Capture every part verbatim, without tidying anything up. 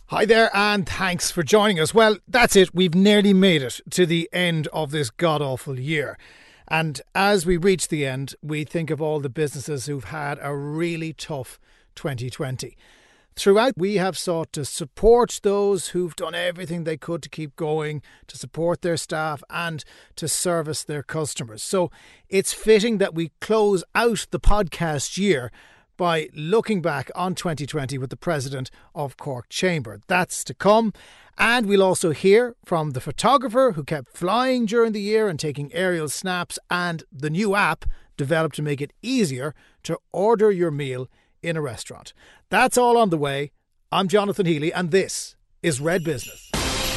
Hi there, and thanks for joining us. Well, that's it. We've nearly made it to the end of this god-awful year. And as we reach the end, we think of all the businesses who've had a really tough twenty twenty. Throughout, we have sought to support those who've done everything they could to keep going, to support their staff and to service their customers. So it's fitting that we close out the podcast year by looking back on twenty twenty with the president of Cork Chamber. That's to come. And we'll also hear from the photographer who kept flying during the year and taking aerial snaps, and the new app developed to make it easier to order your meal in a restaurant. That's all on the way. I'm Jonathan Healy, and this is Red Business.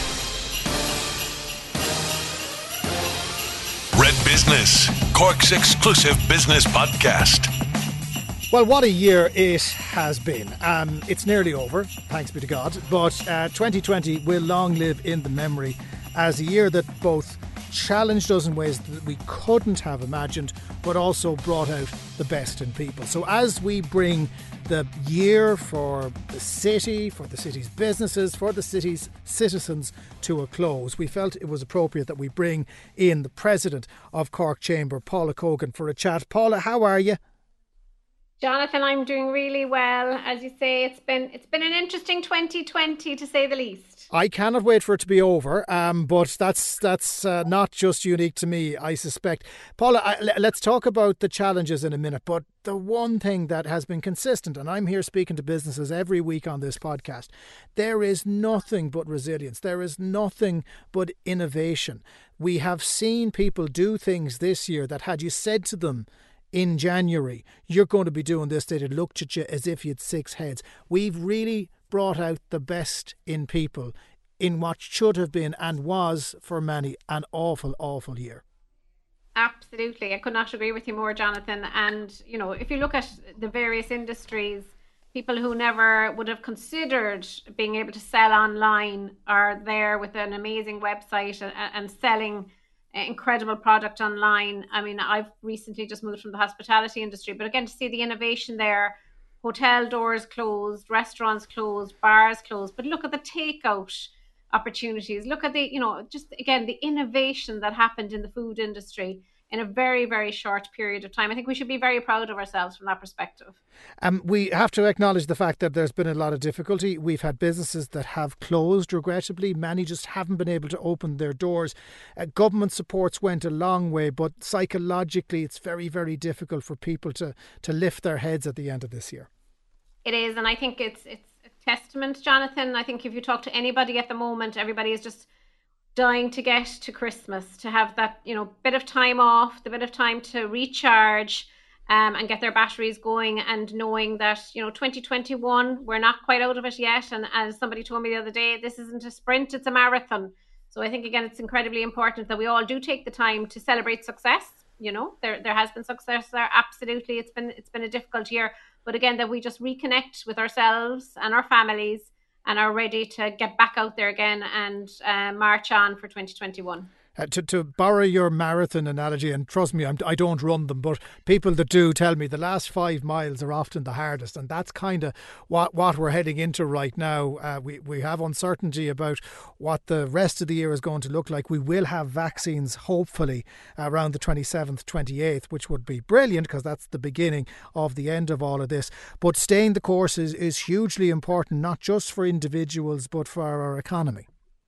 Red Business, Cork's exclusive business podcast. Well, what a year it has been. Um, it's nearly over, thanks be to God. But uh, twenty twenty will long live in the memory as a year that both challenged us in ways that we couldn't have imagined, but also brought out the best in people. So as we bring the year for the city, for the city's businesses, for the city's citizens to a close, we felt it was appropriate that we bring in the president of Cork Chamber, Paula Cogan, for a chat. Paula, how are you? Jonathan, I'm doing really well. As you say, it's been it's been an interesting twenty twenty, to say the least. I cannot wait for it to be over, um, but that's that's uh, not just unique to me, I suspect. Paula, I, l- let's talk about the challenges in a minute, but the one thing that has been consistent, and I'm here speaking to businesses every week on this podcast, there is nothing but resilience. There is nothing but innovation. We have seen people do things this year that had you said to them in January, you're going to be doing this, they'd have looked at you as if you had six heads. We've really brought out the best in people in what should have been and was for many an awful, awful year. Absolutely. I could not agree with you more, Jonathan. And, you know, if you look at the various industries, people who never would have considered being able to sell online are there with an amazing website and, and selling incredible product online. I mean, I've recently just moved from the hospitality industry, but again, to see the innovation there, hotel doors closed, restaurants closed, bars closed, but look at the takeout opportunities. Look at the, you know, just again, the innovation that happened in the food industry in a very, very short period of time. I think we should be very proud of ourselves from that perspective. Um, we have to acknowledge the fact that there's been a lot of difficulty. We've had businesses that have closed, regrettably. Many just haven't been able to open their doors. Uh, government supports went a long way, but psychologically it's very, very difficult for people to, to lift their heads at the end of this year. It is, and I think it's it's a testament, Jonathan. I think if you talk to anybody at the moment, everybody is just dying to get to Christmas, to have that, you know, bit of time off, the bit of time to recharge um, and get their batteries going, and knowing that, you know, twenty twenty-one, we're not quite out of it yet. And as somebody told me the other day, this isn't a sprint, it's a marathon. So I think, again, it's incredibly important that we all do take the time to celebrate success. You know, there there has been success there. Absolutely. It's been it's been a difficult year. But again, that we just reconnect with ourselves and our families and are ready to get back out there again and uh, march on for twenty twenty-one. Uh, to, to borrow your marathon analogy, and trust me, I'm, I don't run them, but people that do tell me the last five miles are often the hardest, and that's kind of what, what we're heading into right now. Uh, we, we have uncertainty about what the rest of the year is going to look like. We will have vaccines, hopefully, around the twenty-seventh, twenty-eighth, which would be brilliant because that's the beginning of the end of all of this. But staying the course is, is hugely important, not just for individuals, but for our economy.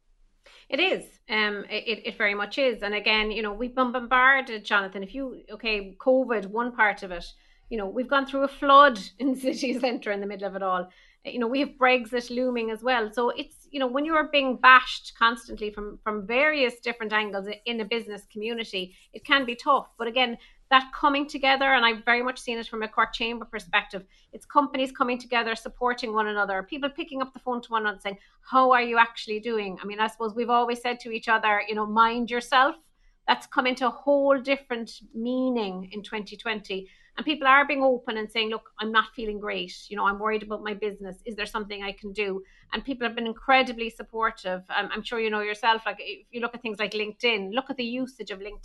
It is. Um, it, it very much is. And again, you know, we've been bombarded, Jonathan. If you, okay, COVID, one part of it, you know, we've gone through a flood in the city centre in the middle of it all. You know, we have Brexit looming as well. So it's, you know, when you're being bashed constantly from, from various different angles in a business community, it can be tough. But again, that coming together, and I've very much seen it from a Cork Chamber perspective, it's companies coming together, supporting one another, people picking up the phone to one another saying, how are you actually doing? I mean, I suppose we've always said to each other, you know, mind yourself. That's come into a whole different meaning in twenty twenty. And people are being open and saying, look, I'm not feeling great. You know, I'm worried about my business. Is there something I can do? And people have been incredibly supportive. Um, I'm sure you know yourself, like if you look at things like LinkedIn, look at the usage of LinkedIn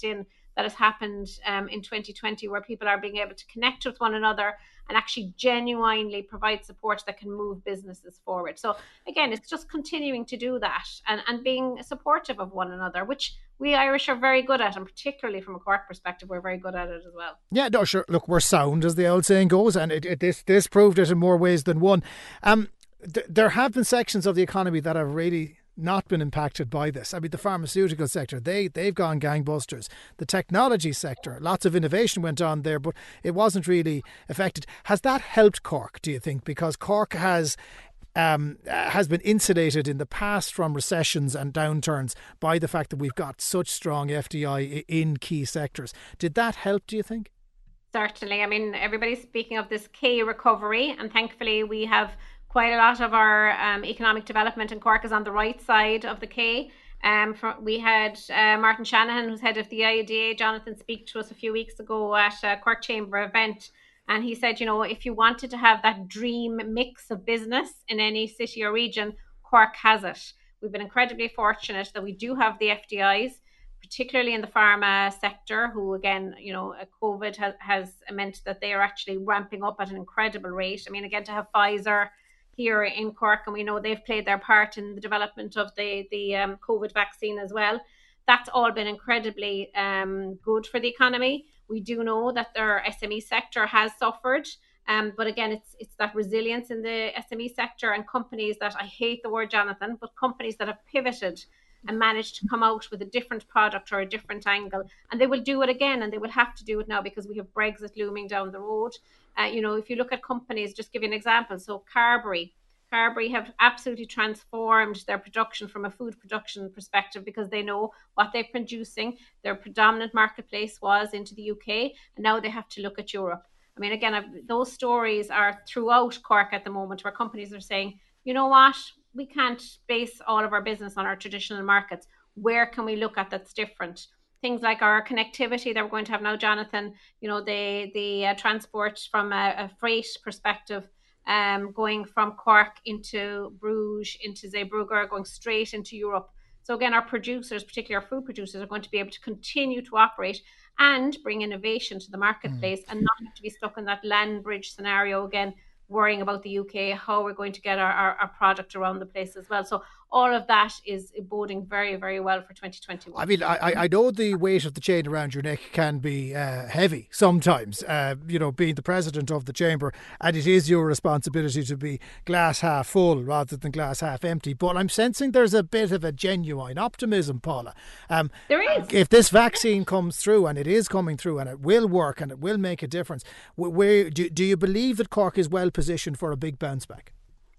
that has happened um, in twenty twenty, where people are being able to connect with one another and actually genuinely provide support that can move businesses forward. So again, it's just continuing to do that and, and being supportive of one another, which we Irish are very good at, and particularly from a Cork perspective, we're very good at it as well. Yeah, no, sure. Look, we're sound, as the old saying goes, and it, it, this this proved it in more ways than one. Um, th- there have been sections of the economy that have really not been impacted by this. I mean, the pharmaceutical sector, they, they've gone gangbusters. The technology sector, lots of innovation went on there, but it wasn't really affected. Has that helped Cork, do you think? Because Cork has um, has been insulated in the past from recessions and downturns by the fact that we've got such strong F D I in key sectors. Did that help, do you think? Certainly. I mean, everybody's speaking of this K recovery, and thankfully we have quite a lot of our um, economic development in Cork is on the right side of the K. Um, for, we had uh, Martin Shanahan, who's head of the I D A, Jonathan, speak to us a few weeks ago at a Cork Chamber event. And he said, you know, if you wanted to have that dream mix of business in any city or region, Cork has it. We've been incredibly fortunate that we do have the F D Is, particularly in the pharma sector, who, again, you know, COVID has, has meant that they are actually ramping up at an incredible rate. I mean, again, to have Pfizer here in Cork, and we know they've played their part in the development of the, the um, COVID vaccine as well. That's all been incredibly um, good for the economy. We do know that their S M E sector has suffered. Um, but again, it's it's that resilience in the S M E sector and companies that, I hate the word, Jonathan, but companies that have pivoted and managed to come out with a different product or a different angle. And they will do it again, and they will have to do it now because we have Brexit looming down the road. Uh, you know, if you look at companies, just give you an example. So Carberry, Carberry have absolutely transformed their production from a food production perspective because they know what they're producing. Their predominant marketplace was into the U K, and now they have to look at Europe. I mean, again, I've, those stories are throughout Cork at the moment, where companies are saying, you know what, we can't base all of our business on our traditional markets. Where can we look at that's different? Things like our connectivity that we're going to have now, Jonathan, you know, the, the uh, transport from a, a freight perspective, um, going from Cork into Bruges, into Zeebrugge, going straight into Europe. So again, our producers, particularly our food producers, are going to be able to continue to operate and bring innovation to the marketplace mm. and not have to be stuck in that land bridge scenario again, worrying about the U K, how we're going to get our, our, our product around the place as well. So all of that is boding very, very well for twenty twenty-one. I mean, I, I know the weight of the chain around your neck can be uh, heavy sometimes, uh, you know, being the president of the chamber, and it is your responsibility to be glass half full rather than glass half empty. But I'm sensing there's a bit of a genuine optimism, Paula. Um, there is. If this vaccine comes through, and it is coming through, and it will work and it will make a difference, where do, do you believe that Cork is well positioned for a big bounce back?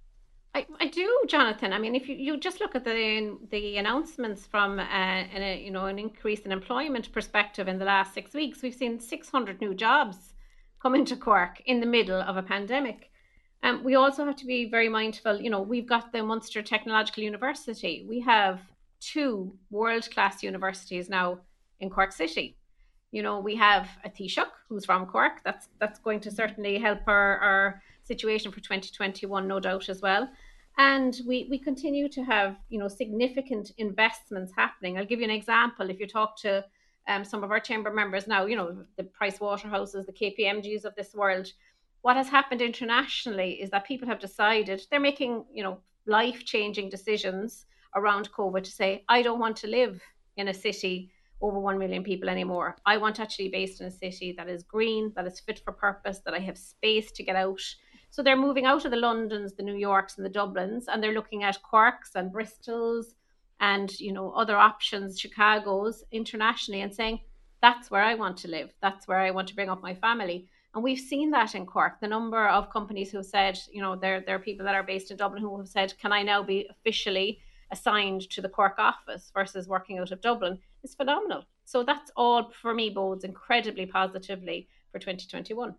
I, I do, Jonathan. I mean, if you, you just look at the the announcements from uh, an, a, you know an increase in employment perspective in the last six weeks, we've seen six hundred new jobs come into Cork in the middle of a pandemic. Um, we also have to be very mindful. You know, we've got the Munster Technological University. We have two world-class universities now in Cork City. You know, we have a Taoiseach who's from Cork. That's that's going to certainly help our, our situation for twenty twenty-one, no doubt as well. And we, we continue to have, you know, significant investments happening. I'll give you an example. If you talk to um, some of our chamber members now, you know, the Price Waterhouses, the K P M Gs of this world, what has happened internationally is that people have decided they're making, you know, life-changing decisions around COVID to say, I don't want to live in a city over one million people anymore. I want to actually be based in a city that is green, that is fit for purpose, that I have space to get out. So they're moving out of the Londons, the New Yorks and the Dublins, and they're looking at Corks and Bristols and, you know, other options, Chicago's internationally, and saying, that's where I want to live. That's where I want to bring up my family. And we've seen that in Cork. The number of companies who have said, you know, there, there are people that are based in Dublin who have said, can I now be officially assigned to the Cork office versus working out of Dublin, is phenomenal. So that's all, for me, bodes incredibly positively for twenty twenty-one.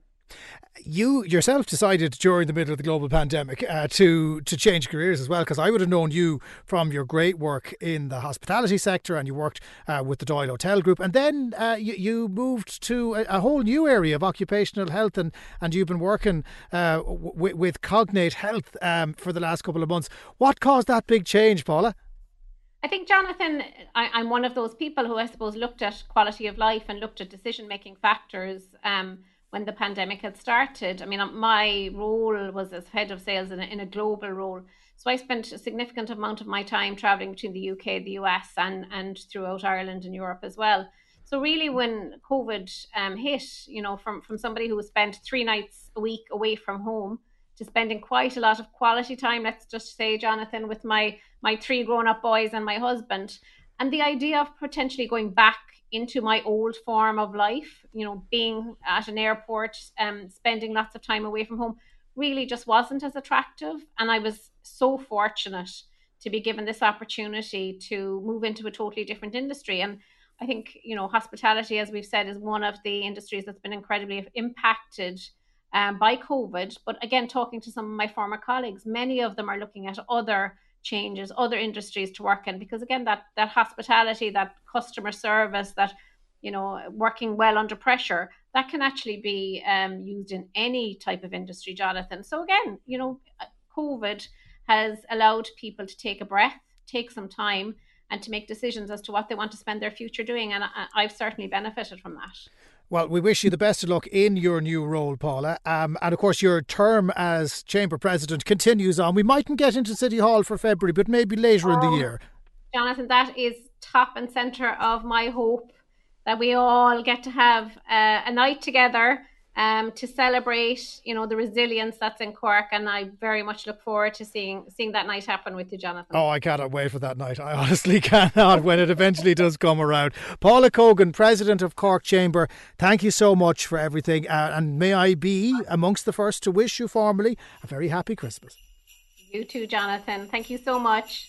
You yourself decided during the middle of the global pandemic uh, to to change careers as well, because I would have known you from your great work in the hospitality sector, and you worked uh, with the Doyle Hotel Group, and then uh, you, you moved to a, a whole new area of occupational health, and, and you've been working uh, w- with Cognate Health um, for the last couple of months. What caused that big change, Paula? I think, Jonathan, I, I'm one of those people who I suppose looked at quality of life and looked at decision-making factors um, when the pandemic had started. I mean, uh, my role was as head of sales in a, in a global role. So I spent a significant amount of my time traveling between the U K, the U S, and, and throughout Ireland and Europe as well. So really, when COVID um, hit, you know, from, from somebody who spent three nights a week away from home to spending quite a lot of quality time, let's just say, Jonathan, with my my three grown-up boys and my husband, and the idea of potentially going back into my old form of life, you know, being at an airport, um, spending lots of time away from home, really just wasn't as attractive. And I was so fortunate to be given this opportunity to move into a totally different industry. And I think, you know, hospitality, as we've said, is one of the industries that's been incredibly impacted um, by COVID. But again, talking to some of my former colleagues, many of them are looking at other changes, other industries to work in, because again, that that hospitality, that customer service, that, you know, working well under pressure, that can actually be um, used in any type of industry, Jonathan. So again, you know, COVID has allowed people to take a breath, take some time, and to make decisions as to what they want to spend their future doing. And I, I've certainly benefited from that. Well, we wish you the best of luck in your new role, Paula. Um, and of course, your term as Chamber President continues on. We mightn't get into City Hall for February, but maybe later oh, in the year. Jonathan, that is top and centre of my hope, that we all get to have uh, a night together um, to celebrate, you know, the resilience that's in Cork. And I very much look forward to seeing seeing that night happen with you, Jonathan. Oh, I cannot wait for that night. I honestly cannot when it eventually does come around. Paula Cogan, President of Cork Chamber, thank you so much for everything. Uh, and may I be amongst the first to wish you formally a very happy Christmas. You too, Jonathan. Thank you so much.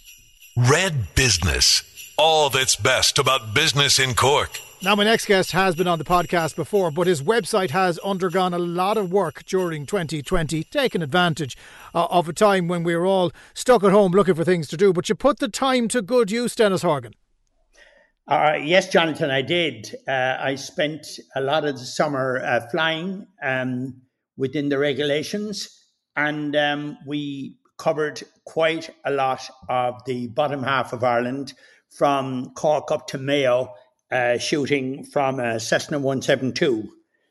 Red Business. All that's best about business in Cork. Now, my next guest has been on the podcast before, but his website has undergone a lot of work during twenty twenty, taking advantage uh, of a time when we were all stuck at home looking for things to do. But you put the time to good use, Dennis Horgan. Uh, yes, Jonathan, I did. Uh, I spent a lot of the summer uh, flying um, within the regulations, and um, we covered quite a lot of the bottom half of Ireland, from Cork up to Mayo, uh, shooting from a Cessna one seventy-two.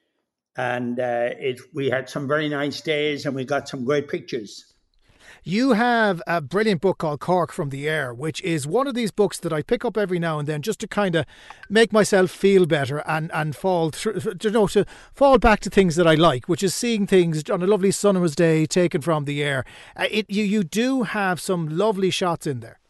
And uh, it, we had some very nice days and we got some great pictures. You have a brilliant book called Cork from the Air, which is one of these books that I pick up every now and then just to kind of make myself feel better and, and fall through, you know, to fall back to things that I like, which is seeing things on a lovely summer's day taken from the air. Uh, it, you, you do have some lovely shots in there.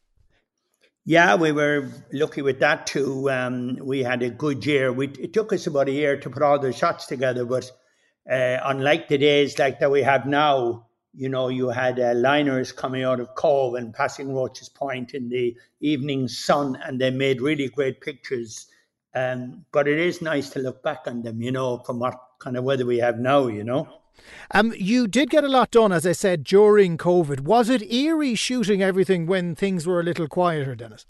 Yeah, we were lucky with that too. Um, we had a good year. We, it took us about a year to put all the shots together, but uh, unlike the days like that we have now, you know, you had uh, liners coming out of Cove and passing Roach's Point in the evening sun, and they made really great pictures. Um, but it is nice to look back on them, you know, from what kind of weather we have now, you know. Um, you did get a lot done, as I said, during COVID. Was it eerie shooting everything when things were a little quieter, Dennis?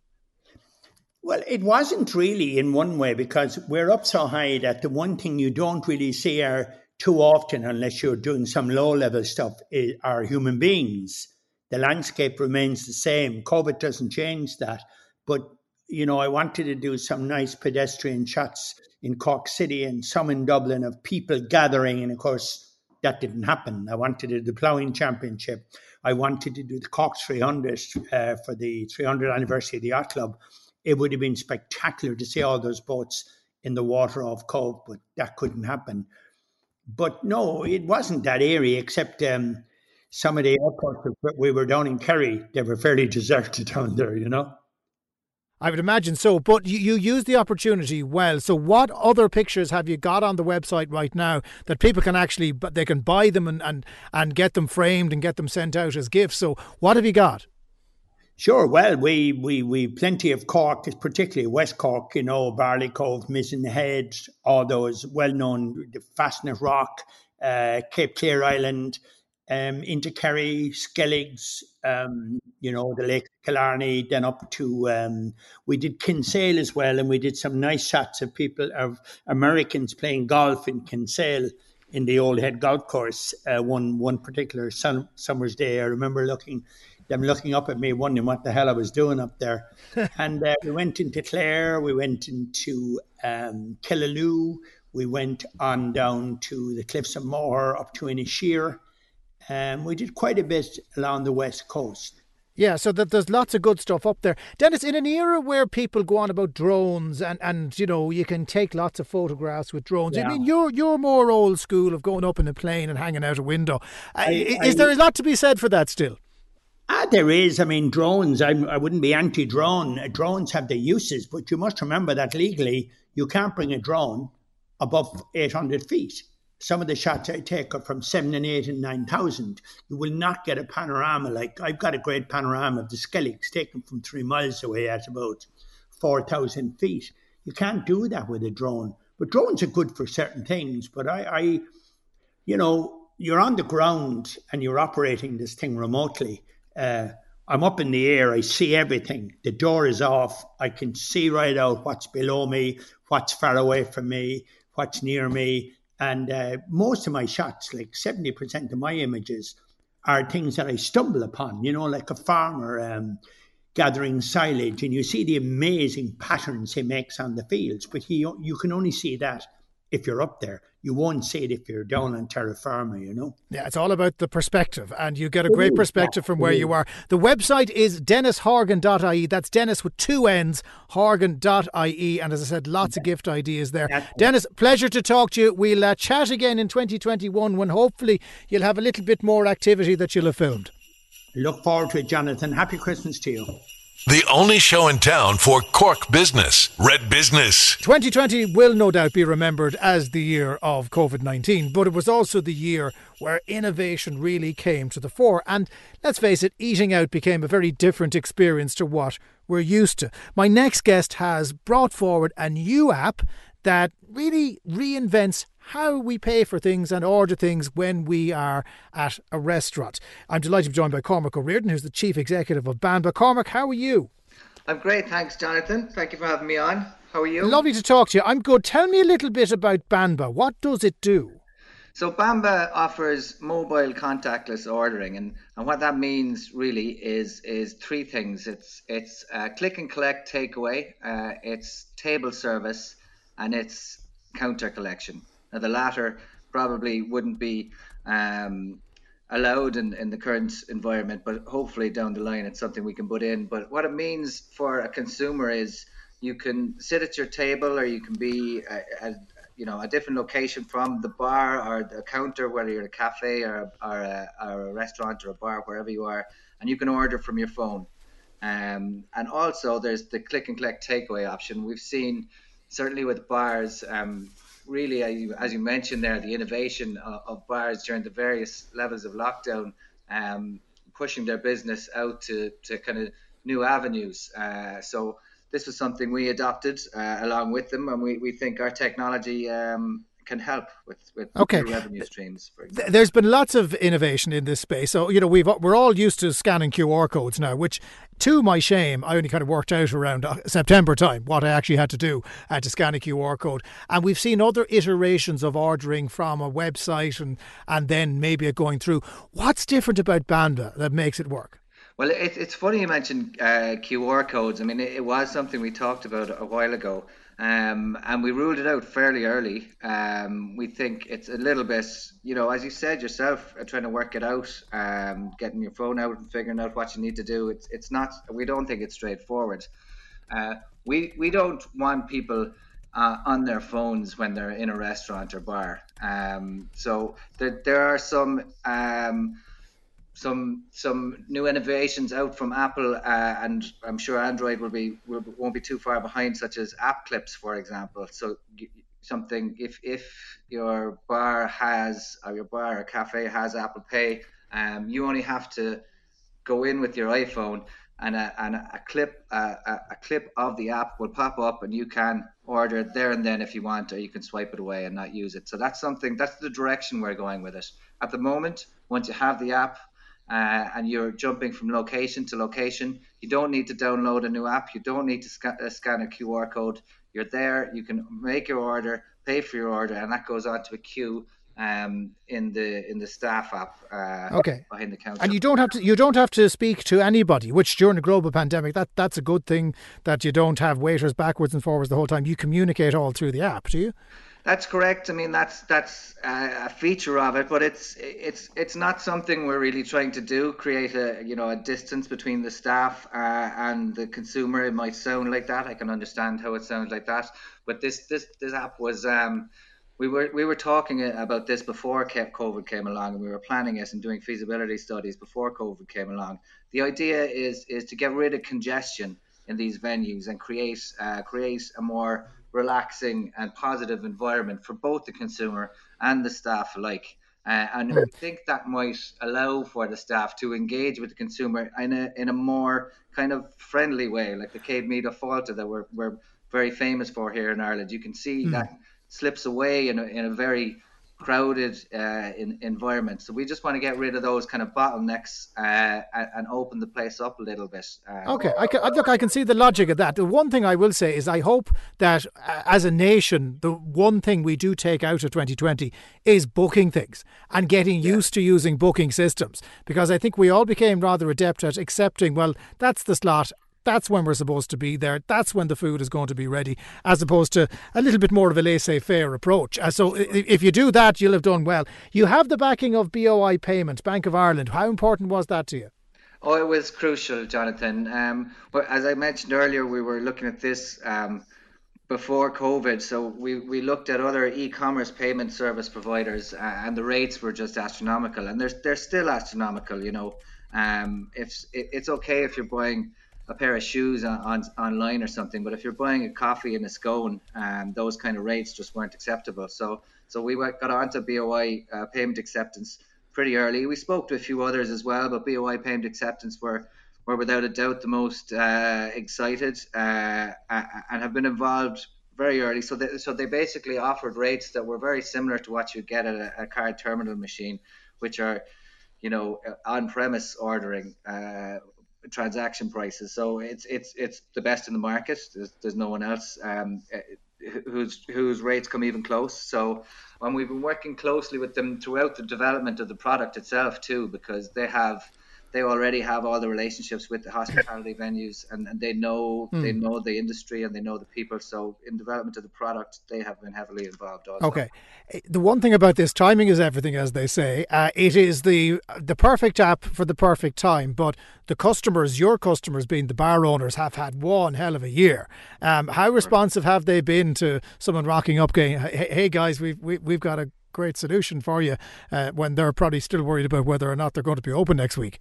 Well, it wasn't really in one way, because we're up so high that the one thing you don't really see are too often, unless you're doing some low-level stuff, are human beings. The landscape remains the same. COVID doesn't change that. But, you know, I wanted to do some nice pedestrian shots in Cork City and some in Dublin of people gathering. And, of course, that didn't happen. I wanted to do the Ploughing Championship. I wanted to do the Cork three hundred uh, for the three hundredth anniversary of the Yacht Club. It would have been spectacular to see all those boats in the water off Cove, but that couldn't happen. But no, it wasn't that eerie, except um, some of the airports we were down in Kerry, they were fairly deserted down there, you know. I would imagine so, but you, you used the opportunity well. So what other pictures have you got on the website right now that people can actually, they can buy them and, and, and get them framed and get them sent out as gifts? So what have you got? Sure. Well, we we we plenty of Cork, particularly West Cork, you know, Barley Cove, Mizzen Head, all those well-known, the Fastnet Rock, uh, Cape Clear Island, um, into Kerry, Skelligs, um, you know, the Lake Killarney, then up to, um, we did Kinsale as well, and we did some nice shots of people, of Americans playing golf in Kinsale in the Old Head Golf Course, uh, one one particular sun, summer's day. I remember looking them looking up at me, wondering what the hell I was doing up there. And uh, we went into Clare, we went into um, Killaloo, we went on down to the Cliffs of Moher, up to Inisheer. Um, we did quite a bit along the west coast. Yeah, so that there's lots of good stuff up there. Dennis, in an era where people go on about drones and, and you know, you can take lots of photographs with drones. Yeah. I mean, you're you're more old school of going up in a plane and hanging out a window. I, is I, there a lot to be said for that still? Ah, there is. I mean, drones, I, I wouldn't be anti-drone. Drones have their uses, but you must remember that legally you can't bring a drone above eight hundred feet. Some of the shots I take are from seven and eight and nine thousand. You will not get a panorama. Like I've got a great panorama of the Skelligs taken from three miles away at about four thousand feet. You can't do that with a drone. But drones are good for certain things. But I, I, you know, you're on the ground and you're operating this thing remotely. Uh, I'm up in the air. I see everything. The door is off. I can see right out what's below me, what's far away from me, what's near me. And uh, most of my shots, like seventy percent of my images, are things that I stumble upon, you know, like a farmer um, gathering silage, and you see the amazing patterns he makes on the fields. But he, you can only see that if you're up there. You won't see it if you're down on terra firma, you know. Yeah, it's all about the perspective, and you get a great perspective from where you are. The website is dennis horgan dot I E. That's Dennis with two N's, horgan dot I E. And as I said, lots of gift ideas there. Dennis, pleasure to talk to you. We'll uh, chat again in twenty twenty-one when hopefully you'll have a little bit more activity that you'll have filmed. Look forward to it, Jonathan. Happy Christmas to you. The only show in town for Cork business, Red Business. twenty twenty will no doubt be remembered as the year of COVID nineteen, but it was also the year where innovation really came to the fore. And let's face it, eating out became a very different experience to what we're used to. My next guest has brought forward a new app that really reinvents how we pay for things and order things when we are at a restaurant. I'm delighted to be joined by Cormac O'Riordan, who's the Chief Executive of Banba. Cormac, how are you? I'm great, thanks, Jonathan. Thank you for having me on. How are you? Lovely to talk to you. I'm good. Tell me a little bit about Banba. What does it do? So Banba offers mobile contactless ordering, and, and what that means really is is three things. It's it's uh, click and collect takeaway, uh, it's table service, and it's counter collection. Now, the latter probably wouldn't be um, allowed in, in the current environment, but hopefully down the line it's something we can put in. But what it means for a consumer is you can sit at your table, or you can be at, you know, a different location from the bar or the counter, whether you're a cafe or, or, a, or a restaurant or a bar, wherever you are, and you can order from your phone. Um, and also there's the click and collect takeaway option. We've seen, certainly with bars, um, really, as you mentioned there, the innovation of, of bars during the various levels of lockdown, um, pushing their business out to, to kind of new avenues. Uh, so this was something we adopted uh, along with them, and we, we think our technology um, can help with, with okay. revenue streams. For example. There's been lots of innovation in this space. So, you know, we've, we're all used to scanning Q R codes now, which, to my shame, I only kind of worked out around September time what I actually had to do uh, to scan a Q R code. And we've seen other iterations of ordering from a website and, and then maybe it going through. What's different about Banba that makes it work? Well, it, it's funny you mentioned uh, Q R codes. I mean, it, it was something we talked about a while ago, um, and we ruled it out fairly early. Um, we think it's a little bit, you know, as you said yourself, uh, trying to work it out, um, getting your phone out and figuring out what you need to do. It's it's not. We don't think it's straightforward. Uh, we we don't want people uh, on their phones when they're in a restaurant or bar. Um, so there there are some. Um, Some some new innovations out from Apple, uh, and I'm sure Android will be will, won't be too far behind, such as app clips, for example. So something if if your bar has or your bar or cafe has Apple Pay, um, you only have to go in with your iPhone, and a and a clip uh, a, a clip of the app will pop up, and you can order it there and then if you want, or you can swipe it away and not use it. So that's something that's the direction we're going with it at the moment. Once you have the app. Uh, and you're jumping from location to location. You don't need to download a new app. You don't need to scan, uh, scan a Q R code. You're there. You can make your order, pay for your order, and that goes onto a queue. um, in the in the staff app uh, okay. behind the counter. And you don't have to you don't have to speak to anybody, which during a global pandemic, that that's a good thing, that you don't have waiters backwards and forwards the whole time. You communicate all through the app, do you? That's correct. I mean, that's that's a feature of it, but it's it's it's not something we're really trying to do. Create a you know a distance between the staff uh, and the consumer. It might sound like that. I can understand how it sounds like that. But this this this app was um, we were we were talking about this before COVID came along, and we were planning it and doing feasibility studies before COVID came along. The idea is is to get rid of congestion in these venues and create uh, create a more relaxing and positive environment for both the consumer and the staff alike. Uh, and I think that might allow for the staff to engage with the consumer in a in a more kind of friendly way, like the Céad Míle Fáilte that we're, we're very famous for here in Ireland. You can see mm. that slips away in a, in a very crowded uh, in, environment. So we just want to get rid of those kind of bottlenecks uh, and, and open the place up a little bit. Um, okay, I can, look, I can see the logic of that. The one thing I will say is I hope that uh, as a nation, the one thing we do take out of twenty twenty is booking things and getting yeah. used to using booking systems, because I think we all became rather adept at accepting, well, that's the slot, that's when we're supposed to be there, that's when the food is going to be ready, as opposed to a little bit more of a laissez-faire approach. Uh, so if you do that, you'll have done well. You have the backing of B O I Payment, Bank of Ireland. How important was that to you? Oh, it was crucial, Jonathan. Um, but as I mentioned earlier, we were looking at this um, before COVID. So we, we looked at other e-commerce payment service providers, uh, and the rates were just astronomical. And they're, they're still astronomical, you know. Um, if, it, it's okay if you're buying a pair of shoes on, on online or something, but if you're buying a coffee and a scone, um, those kind of rates just weren't acceptable. So so we went, got onto B O I uh, payment acceptance pretty early. We spoke to a few others as well, but B O I payment acceptance were, were without a doubt the most uh, excited uh, and have been involved very early. So they, so they basically offered rates that were very similar to what you get at a, a card terminal machine, which are, you know, on-premise ordering uh, transaction prices. So it's it's it's the best in the market. There's, there's no one else um, whose whose rates come even close. So and we've been working closely with them throughout the development of the product itself too, because they have they already have all the relationships with the hospitality venues, and, and they know mm. they know the industry and they know the people. So in development of the product, they have been heavily involved also. Okay. The one thing about this, timing is everything, as they say. Uh, it is the the perfect app for the perfect time, but the customers, your customers being the bar owners, have had one hell of a year. Um, how responsive have they been to someone rocking up going, hey, hey guys, we've, we, we've got a great solution for you, uh, when they're probably still worried about whether or not they're going to be open next week?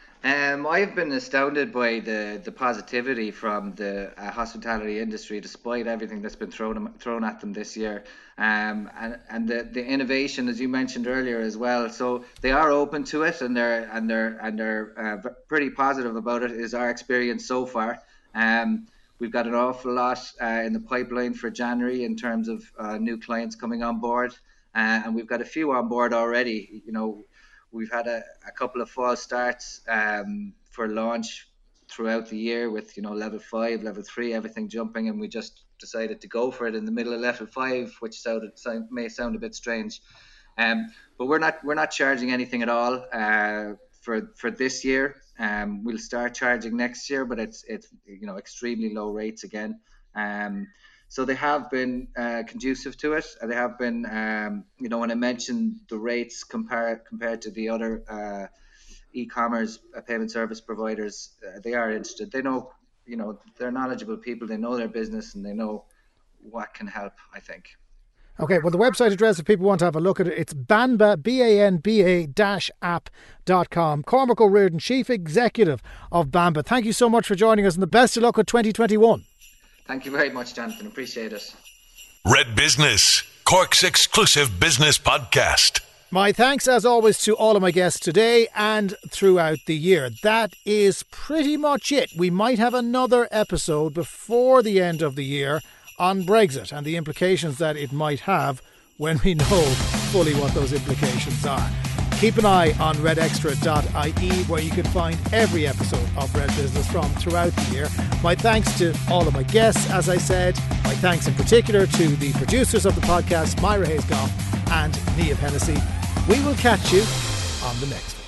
Um, I've been astounded by the, the positivity from the uh, hospitality industry, despite everything that's been thrown thrown at them this year, um, and and the, the innovation, as you mentioned earlier as well. So they are open to it, and they're and they're and they're uh, pretty positive about it. Is our experience so far. Um, we've got an awful lot uh, in the pipeline for January in terms of uh, new clients coming on board, uh, and we've got a few on board already. You know. We've had a, a couple of false starts um, for launch throughout the year with, you know, level five, level three, everything jumping, and we just decided to go for it in the middle of level five, which sounded, sound, may sound a bit strange. Um, but we're not we're not charging anything at all uh, for for this year. Um, we'll start charging next year, but it's it's you know extremely low rates again. Um, So they have been uh, conducive to it. They have been, um, you know, when I mentioned the rates compared compared to the other uh, e-commerce payment service providers, uh, they are interested. They know, you know, they're knowledgeable people. They know their business and they know what can help, I think. Okay, well, the website address, if people want to have a look at it, it's Banba, B A N B A dash app dot com. Cormac O'Riordan, Chief Executive of Banba. Thank you so much for joining us, and the best of luck with twenty twenty-one. Thank you very much, Jonathan. Appreciate it. Red Business, Cork's exclusive business podcast. My thanks, as always, to all of my guests today and throughout the year. That is pretty much it. We might have another episode before the end of the year on Brexit and the implications that it might have when we know fully what those implications are. Keep an eye on red extra dot I E, where you can find every episode of Red Business from throughout the year. My thanks to all of my guests, as I said. My thanks in particular to the producers of the podcast, Myra Hayes-Goff and Niamh Hennessy. We will catch you on the next one.